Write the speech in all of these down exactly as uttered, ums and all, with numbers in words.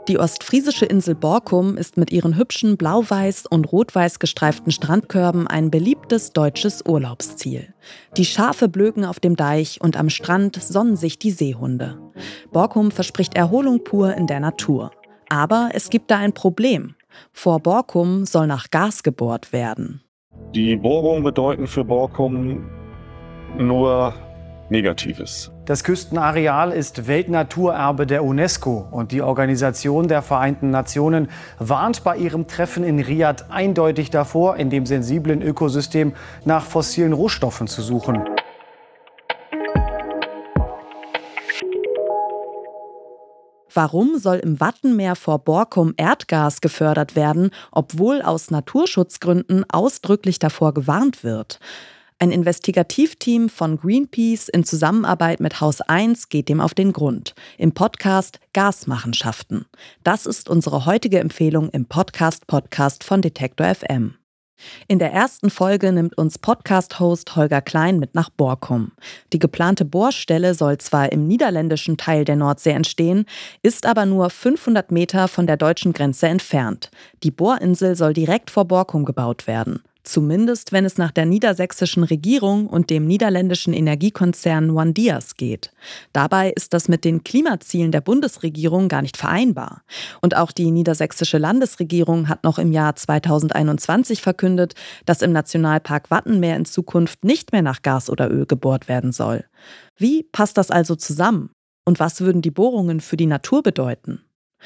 Die ostfriesische Insel Borkum ist mit ihren hübschen blau-weiß und rot-weiß gestreiften Strandkörben ein beliebtes deutsches Urlaubsziel. Die Schafe blöken auf dem Deich und am Strand sonnen sich die Seehunde. Borkum verspricht Erholung pur in der Natur. Aber es gibt da ein Problem. Vor Borkum soll nach Gas gebohrt werden. Die Bohrungen bedeuten für Borkum nur Negatives. Das Küstenareal ist Weltnaturerbe der UNESCO und die Organisation der Vereinten Nationen warnt bei ihrem Treffen in Riad eindeutig davor, in dem sensiblen Ökosystem nach fossilen Rohstoffen zu suchen. Warum soll im Wattenmeer vor Borkum Erdgas gefördert werden, obwohl aus Naturschutzgründen ausdrücklich davor gewarnt wird? Ein Investigativteam von Greenpeace in Zusammenarbeit mit Haus eins geht dem auf den Grund. Im Podcast Gasmachenschaften. Das ist unsere heutige Empfehlung im Podcast-Podcast von Detektor F M. In der ersten Folge nimmt uns Podcast-Host Holger Klein mit nach Borkum. Die geplante Bohrstelle soll zwar im niederländischen Teil der Nordsee entstehen, ist aber nur fünfhundert Meter von der deutschen Grenze entfernt. Die Bohrinsel soll direkt vor Borkum gebaut werden. Zumindest, wenn es nach der niedersächsischen Regierung und dem niederländischen Energiekonzern OneDias geht. Dabei ist das mit den Klimazielen der Bundesregierung gar nicht vereinbar. Und auch die niedersächsische Landesregierung hat noch im Jahr zweitausendeinundzwanzig verkündet, dass im Nationalpark Wattenmeer in Zukunft nicht mehr nach Gas oder Öl gebohrt werden soll. Wie passt das also zusammen? Und was würden die Bohrungen für die Natur bedeuten?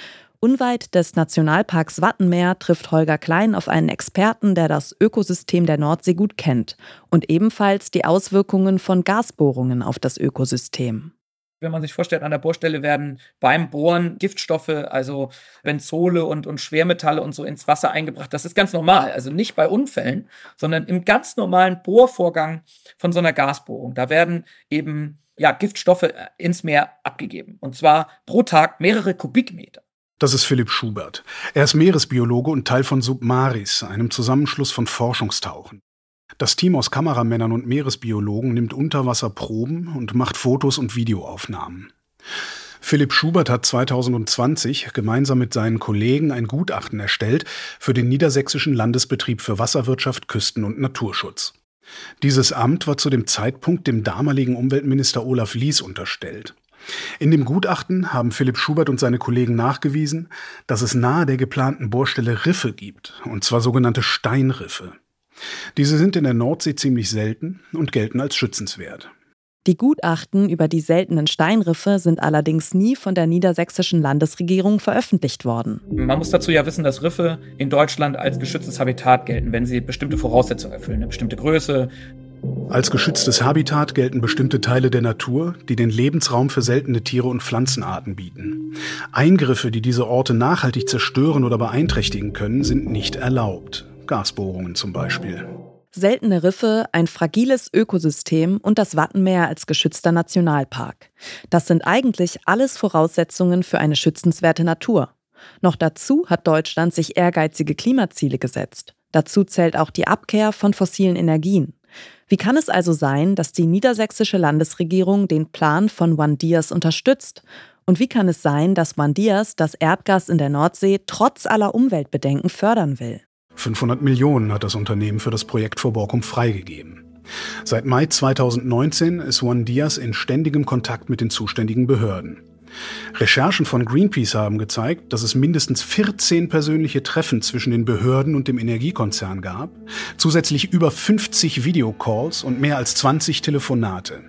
Unweit des Nationalparks Wattenmeer trifft Holger Klein auf einen Experten, der das Ökosystem der Nordsee gut kennt und ebenfalls die Auswirkungen von Gasbohrungen auf das Ökosystem. Wenn man sich vorstellt, an der Bohrstelle werden beim Bohren Giftstoffe, also Benzole und, und Schwermetalle und so ins Wasser eingebracht. Das ist ganz normal, also nicht bei Unfällen, sondern im ganz normalen Bohrvorgang von so einer Gasbohrung. Da werden eben ja, Giftstoffe ins Meer abgegeben und zwar pro Tag mehrere Kubikmeter. Das ist Philipp Schubert. Er ist Meeresbiologe und Teil von Submaris, einem Zusammenschluss von Forschungstauchen. Das Team aus Kameramännern und Meeresbiologen nimmt Unterwasserproben und macht Fotos und Videoaufnahmen. Philipp Schubert hat zweitausendzwanzig gemeinsam mit seinen Kollegen ein Gutachten erstellt für den Niedersächsischen Landesbetrieb für Wasserwirtschaft, Küsten- und Naturschutz. Dieses Amt war zu dem Zeitpunkt dem damaligen Umweltminister Olaf Lies unterstellt. In dem Gutachten haben Philipp Schubert und seine Kollegen nachgewiesen, dass es nahe der geplanten Bohrstelle Riffe gibt, und zwar sogenannte Steinriffe. Diese sind in der Nordsee ziemlich selten und gelten als schützenswert. Die Gutachten über die seltenen Steinriffe sind allerdings nie von der niedersächsischen Landesregierung veröffentlicht worden. Man muss dazu ja wissen, dass Riffe in Deutschland als geschütztes Habitat gelten, wenn sie bestimmte Voraussetzungen erfüllen, eine bestimmte Größe. Als geschütztes Habitat gelten bestimmte Teile der Natur, die den Lebensraum für seltene Tiere und Pflanzenarten bieten. Eingriffe, die diese Orte nachhaltig zerstören oder beeinträchtigen können, sind nicht erlaubt. Gasbohrungen zum Beispiel. Seltene Riffe, ein fragiles Ökosystem und das Wattenmeer als geschützter Nationalpark. Das sind eigentlich alles Voraussetzungen für eine schützenswerte Natur. Noch dazu hat Deutschland sich ehrgeizige Klimaziele gesetzt. Dazu zählt auch die Abkehr von fossilen Energien. Wie kann es also sein, dass die niedersächsische Landesregierung den Plan von OneDias unterstützt? Und wie kann es sein, dass OneDias das Erdgas in der Nordsee trotz aller Umweltbedenken fördern will? fünfhundert Millionen hat das Unternehmen für das Projekt vor Borkum freigegeben. Seit Mai zweitausendneunzehn ist OneDias in ständigem Kontakt mit den zuständigen Behörden. Recherchen von Greenpeace haben gezeigt, dass es mindestens vierzehn persönliche Treffen zwischen den Behörden und dem Energiekonzern gab, zusätzlich über fünfzig Videocalls und mehr als zwanzig Telefonate.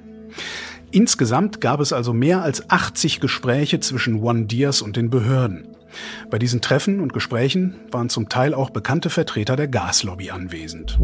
Insgesamt gab es also mehr als achtzig Gespräche zwischen OneDias und den Behörden. Bei diesen Treffen und Gesprächen waren zum Teil auch bekannte Vertreter der Gaslobby anwesend.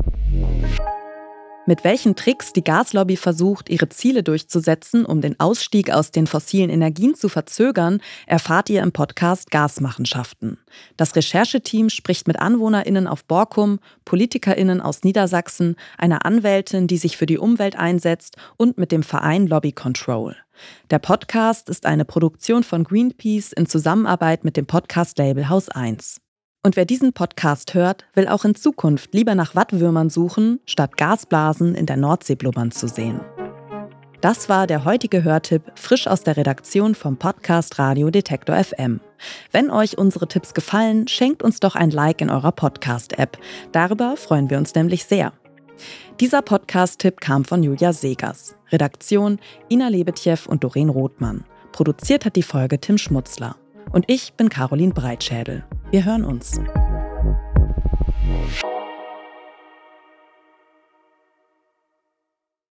Mit welchen Tricks die Gaslobby versucht, ihre Ziele durchzusetzen, um den Ausstieg aus den fossilen Energien zu verzögern, erfahrt ihr im Podcast Gasmachenschaften. Das Rechercheteam spricht mit AnwohnerInnen auf Borkum, PolitikerInnen aus Niedersachsen, einer Anwältin, die sich für die Umwelt einsetzt und mit dem Verein Lobby Control. Der Podcast ist eine Produktion von Greenpeace in Zusammenarbeit mit dem Podcast-Label Haus eins. Und wer diesen Podcast hört, will auch in Zukunft lieber nach Wattwürmern suchen, statt Gasblasen in der Nordsee blubbern zu sehen. Das war der heutige Hörtipp, frisch aus der Redaktion vom Podcast Radio Detektor F M. Wenn euch unsere Tipps gefallen, schenkt uns doch ein Like in eurer Podcast-App. Darüber freuen wir uns nämlich sehr. Dieser Podcast-Tipp kam von Julia Segers. Redaktion Ina Lebetjew und Doreen Rothmann. Produziert hat die Folge Tim Schmutzler. Und ich bin Caroline Breitschädel. Wir hören uns.